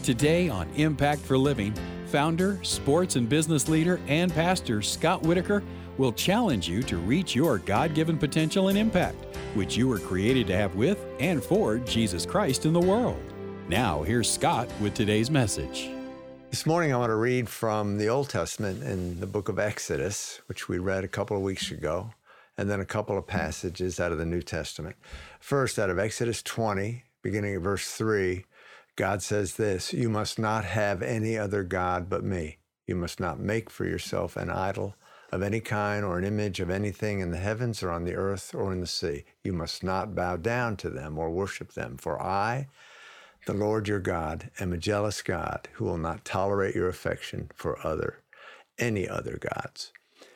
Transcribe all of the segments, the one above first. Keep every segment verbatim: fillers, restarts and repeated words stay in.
Today on Impact for Living, founder, sports and business leader, and pastor Scott Whitaker will challenge you to reach your God-given potential and impact, which you were created to have with and for Jesus Christ in the world. Now, here's Scott with today's message. This morning I want to read from the Old Testament in the book of Exodus, which we read a couple of weeks ago, and then a couple of passages out of the New Testament. First, out of Exodus twenty, beginning at verse three, God says this, "You must not have any other God but me. You must not make for yourself an idol of any kind or an image of anything in the heavens or on the earth or in the sea. You must not bow down to them or worship them. For I, the Lord your God, am a jealous God who will not tolerate your affection for other, any other gods."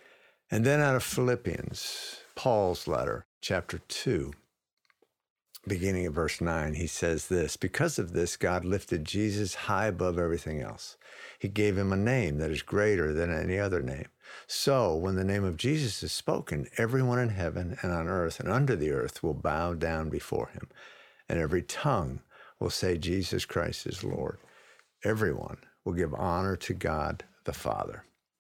And then out of Philippians, Paul's letter, chapter two, beginning at verse nine, he says this, "Because of this, God lifted Jesus high above everything else. He gave him a name that is greater than any other name. So when the name of Jesus is spoken, everyone in heaven and on earth and under the earth will bow down before him, and every tongue will say Jesus Christ is Lord. Everyone will give honor to God the Father."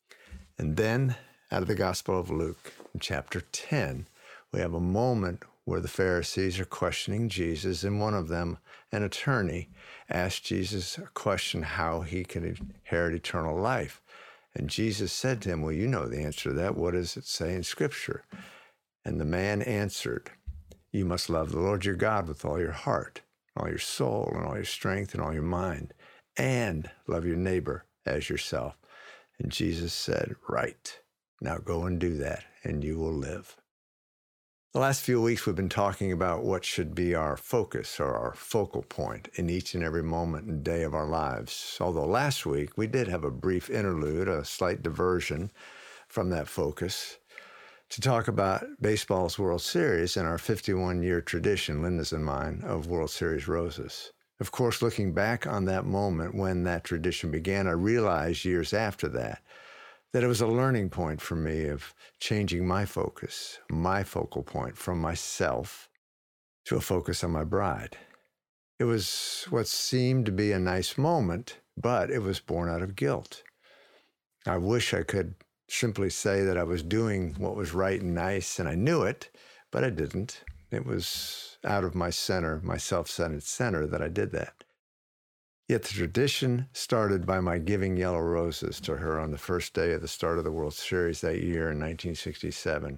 And then out of the Gospel of Luke, in chapter ten, we have a moment where the Pharisees are questioning Jesus, and one of them, an attorney, asked Jesus a question how he can inherit eternal life. And Jesus said to him, "Well, you know the answer to that. What does it say in Scripture?" And the man answered, "You must love the Lord your God with all your heart, all your soul, and all your strength, and all your mind, and love your neighbor as yourself." And Jesus said, "Right. Now go and do that, and you will live." The last few weeks, we've been talking about what should be our focus or our focal point in each and every moment and day of our lives. Although last week, we did have a brief interlude, a slight diversion from that focus, to talk about baseball's World Series and our fifty-one-year tradition, Linda's and mine, of World Series roses. Of course, looking back on that moment when that tradition began, I realized years after that that it was a learning point for me of changing my focus, my focal point from myself to a focus on my bride. It was what seemed to be a nice moment, but it was born out of guilt. I wish I could simply say that I was doing what was right and nice, and I knew it, but I didn't. It was out of my center, my self-centered center, that I did that. Yet the tradition started by my giving yellow roses to her on the first day of the start of the World Series that year in nineteen sixty-seven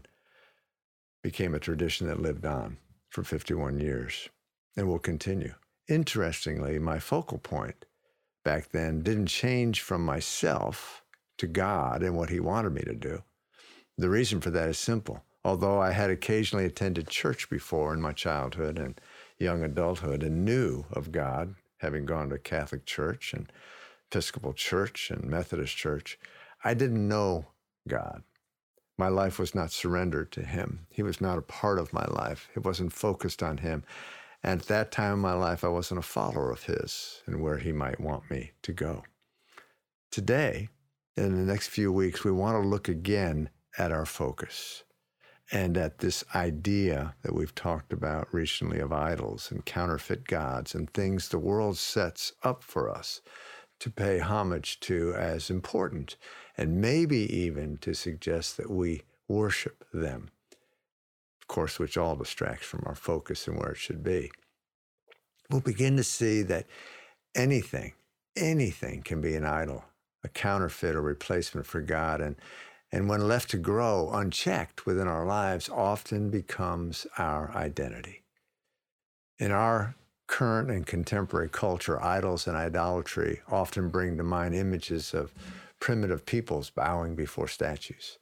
became a tradition that lived on for fifty-one years and will continue. Interestingly, my focal point back then didn't change from myself to God and what he wanted me to do. The reason for that is simple. Although I had occasionally attended church before in my childhood and young adulthood and knew of God, having gone to Catholic church and Episcopal church and Methodist church, I didn't know God. My life was not surrendered to him. He was not a part of my life. It wasn't focused on him. And at that time in my life, I wasn't a follower of his and where he might want me to go. Today, in the next few weeks, we want to look again at our focus and at this idea that we've talked about recently of idols and counterfeit gods and things the world sets up for us to pay homage to as important, and maybe even to suggest that we worship them, of course, which all distracts from our focus and where it should be. We'll begin to see that anything, anything can be an idol, a counterfeit or replacement for God, and And when left to grow unchecked within our lives, often becomes our identity. In our current and contemporary culture, idols and idolatry often bring to mind images of primitive peoples bowing before statues.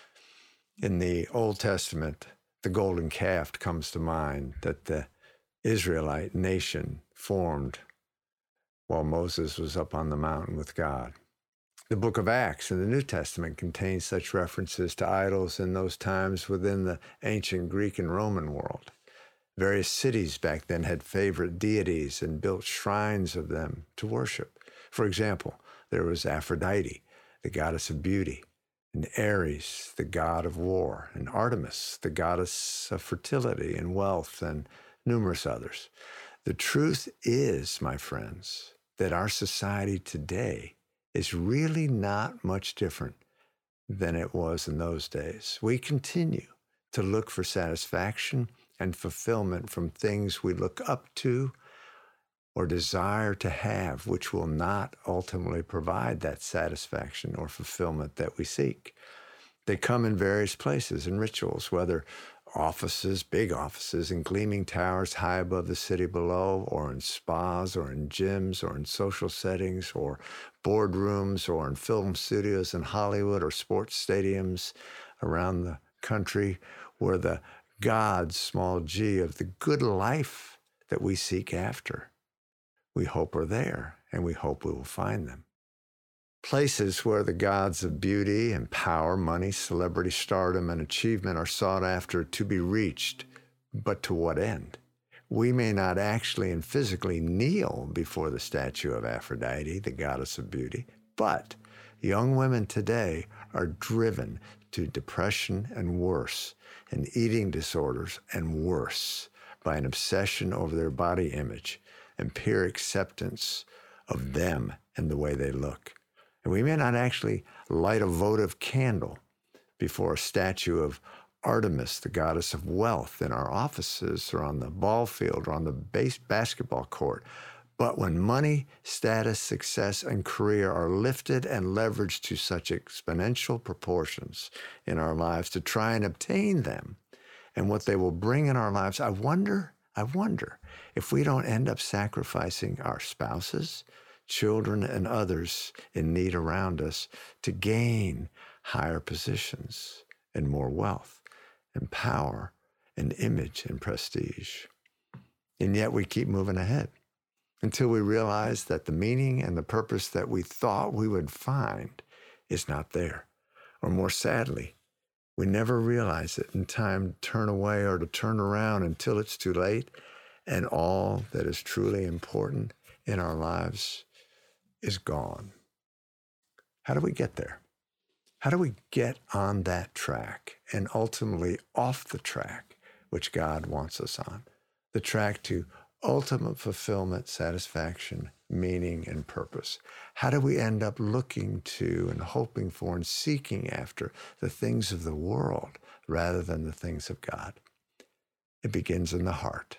In the Old Testament, the golden calf comes to mind that the Israelite nation formed while Moses was up on the mountain with God. The book of Acts in the New Testament contains such references to idols in those times within the ancient Greek and Roman world. Various cities back then had favorite deities and built shrines of them to worship. For example, there was Aphrodite, the goddess of beauty, and Ares, the god of war, and Artemis, the goddess of fertility and wealth, and numerous others. The truth is, my friends, that our society today is really not much different than it was in those days. We continue to look for satisfaction and fulfillment from things we look up to or desire to have, which will not ultimately provide that satisfaction or fulfillment that we seek. They come in various places and rituals, whether offices, big offices in gleaming towers high above the city below, or in spas, or in gyms, or in social settings, or boardrooms, or in film studios in Hollywood, or sports stadiums around the country, where the gods, small g, of the good life that we seek after, we hope are there, and we hope we will find them. Places where the gods of beauty and power, money, celebrity, stardom, and achievement are sought after to be reached, but to what end? We may not actually and physically kneel before the statue of Aphrodite, the goddess of beauty, but young women today are driven to depression and worse, and eating disorders and worse, by an obsession over their body image and peer acceptance of them and the way they look. And we may not actually light a votive candle before a statue of Artemis, the goddess of wealth, in our offices or on the ball field or on the base basketball court. But when money, status, success, and career are lifted and leveraged to such exponential proportions in our lives to try and obtain them and what they will bring in our lives, I wonder, I wonder if we don't end up sacrificing our spouses, children, and others in need around us to gain higher positions and more wealth and power and image and prestige. And yet we keep moving ahead until we realize that the meaning and the purpose that we thought we would find is not there. Or more sadly, we never realize it in time to turn away or to turn around until it's too late, and all that is truly important in our lives is gone. How do we get there? How do we get on that track and ultimately off the track which God wants us on? The track to ultimate fulfillment, satisfaction, meaning, and purpose. How do we end up looking to and hoping for and seeking after the things of the world rather than the things of God? It begins in the heart.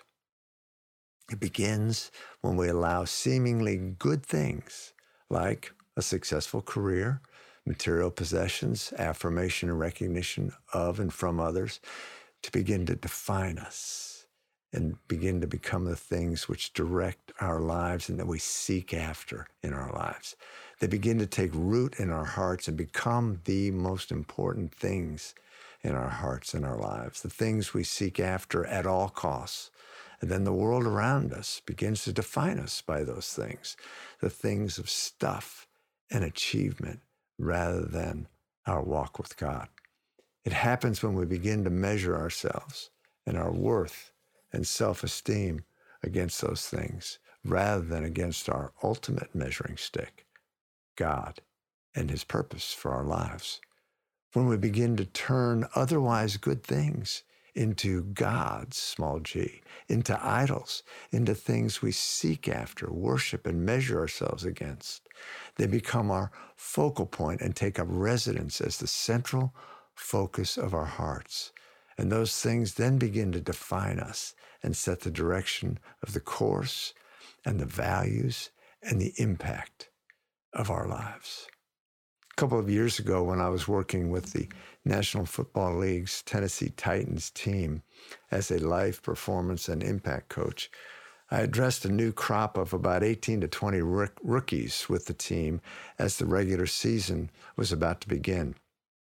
It begins when we allow seemingly good things like a successful career, material possessions, affirmation and recognition of and from others to begin to define us and begin to become the things which direct our lives and that we seek after in our lives. They begin to take root in our hearts and become the most important things in our hearts and our lives, the things we seek after at all costs. And then the world around us begins to define us by those things, the things of stuff and achievement rather than our walk with God. It happens when we begin to measure ourselves and our worth and self-esteem against those things rather than against our ultimate measuring stick, God and his purpose for our lives. When we begin to turn otherwise good things into gods, small g, into idols, into things we seek after, worship, and measure ourselves against. They become our focal point and take up residence as the central focus of our hearts. And those things then begin to define us and set the direction of the course and the values and the impact of our lives. A couple of years ago, when I was working with the National Football League's Tennessee Titans team as a life, performance, and impact coach, I addressed a new crop of about eighteen to twenty rook- rookies with the team as the regular season was about to begin.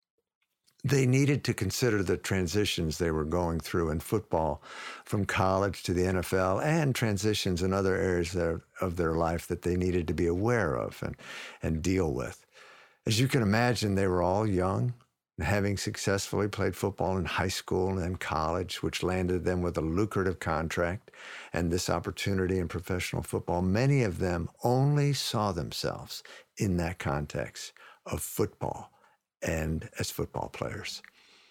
They needed to consider the transitions they were going through in football from college to the N F L and transitions in other areas of, of their life that they needed to be aware of and, and deal with. As you can imagine, they were all young and having successfully played football in high school and college, which landed them with a lucrative contract and this opportunity in professional football. Many of them only saw themselves in that context of football and as football players.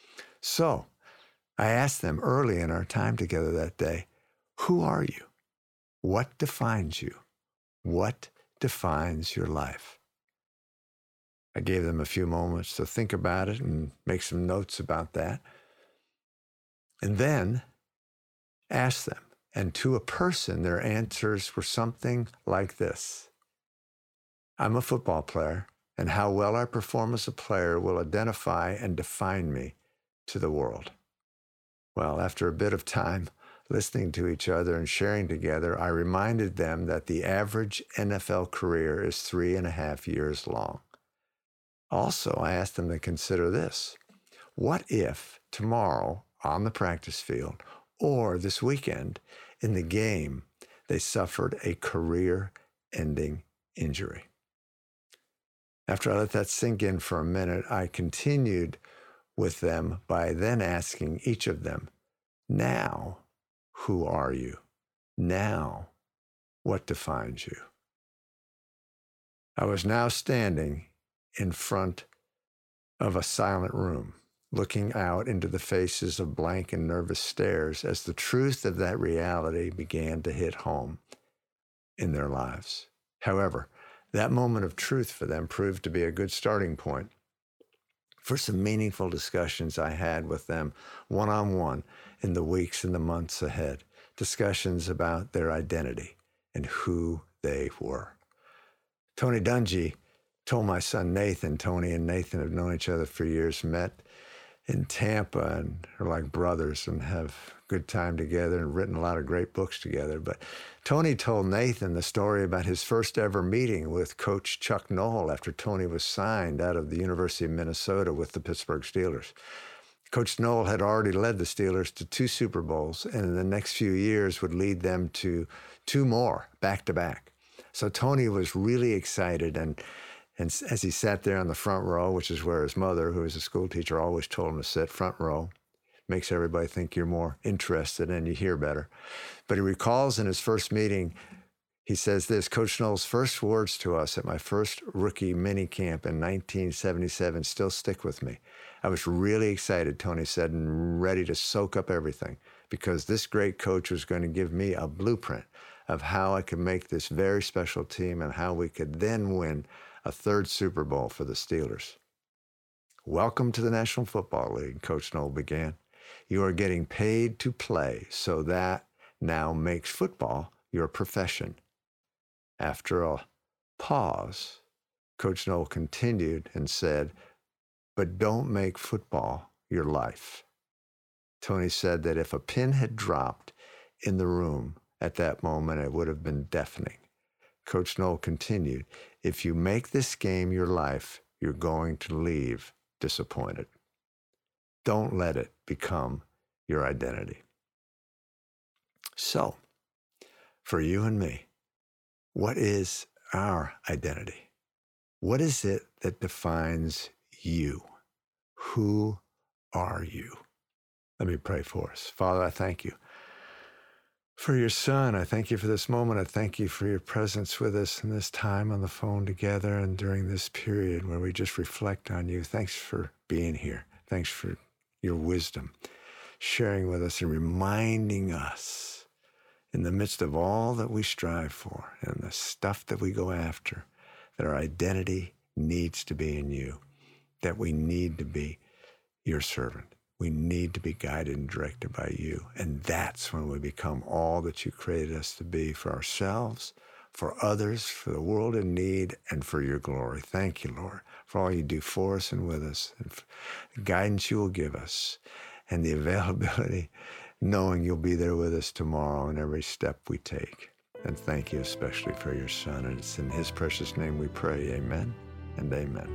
So I asked them early in our time together that day, who are you? What defines you? What defines your life? I gave them a few moments to think about it and make some notes about that. And then ask them. And to a person, their answers were something like this. I'm a football player, and how well I perform as a player will identify and define me to the world. Well, after a bit of time listening to each other and sharing together, I reminded them that the average N F L career is three and a half years long. Also, I asked them to consider this. What if tomorrow on the practice field or this weekend in the game, they suffered a career-ending injury? After I let that sink in for a minute, I continued with them by then asking each of them, now, who are you? Now, what defines you? I was now standing in front of a silent room, looking out into the faces of blank and nervous stares as the truth of that reality began to hit home in their lives. However, that moment of truth for them proved to be a good starting point for some meaningful discussions I had with them one-on-one in the weeks and the months ahead, discussions about their identity and who they were. Tony Dungy told my son Nathan, Tony and Nathan have known each other for years, met in Tampa and are like brothers and have good time together and written a lot of great books together. But Tony told Nathan the story about his first ever meeting with Coach Chuck Noll after Tony was signed out of the University of Minnesota with the Pittsburgh Steelers. Coach Noll had already led the Steelers to two Super Bowls, and in the next few years would lead them to two more back-to-back. So Tony was really excited, and And as he sat there on the front row, which is where his mother, who was a school teacher, always told him to sit front row, makes everybody think you're more interested and you hear better. But he recalls in his first meeting, he says this, Coach Noll's first words to us at my first rookie mini camp in nineteen seventy-seven still stick with me. I was really excited, Tony said, and ready to soak up everything because this great coach was going to give me a blueprint of how I could make this very special team and how we could then win a third Super Bowl for the Steelers. Welcome to the National Football League, Coach Noll began. You are getting paid to play, so that now makes football your profession. After a pause, Coach Noll continued and said, but don't make football your life. Tony said that if a pin had dropped in the room at that moment, it would have been deafening. Coach Noll continued, if you make this game your life, you're going to leave disappointed. Don't let it become your identity. So, for you and me, what is our identity? What is it that defines you? Who are you? Let me pray for us. Father, I thank you for your son. I thank you for this moment. I thank you for your presence with us in this time on the phone together and during this period where we just reflect on you. Thanks for being here. Thanks for your wisdom, sharing with us and reminding us in the midst of all that we strive for and the stuff that we go after, that our identity needs to be in you, that we need to be your servant. We need to be guided and directed by you. And that's when we become all that you created us to be for ourselves, for others, for the world in need, and for your glory. Thank you, Lord, for all you do for us and with us, and for the guidance you will give us, and the availability, knowing you'll be there with us tomorrow in every step we take. And thank you especially for your son. And it's in his precious name we pray. Amen and amen.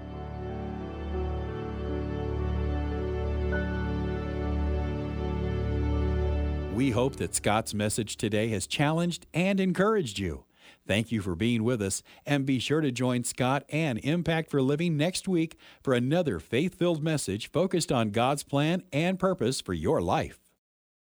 We hope that Scott's message today has challenged and encouraged you. Thank you for being with us, and be sure to join Scott and Impact for Living next week for another faith-filled message focused on God's plan and purpose for your life.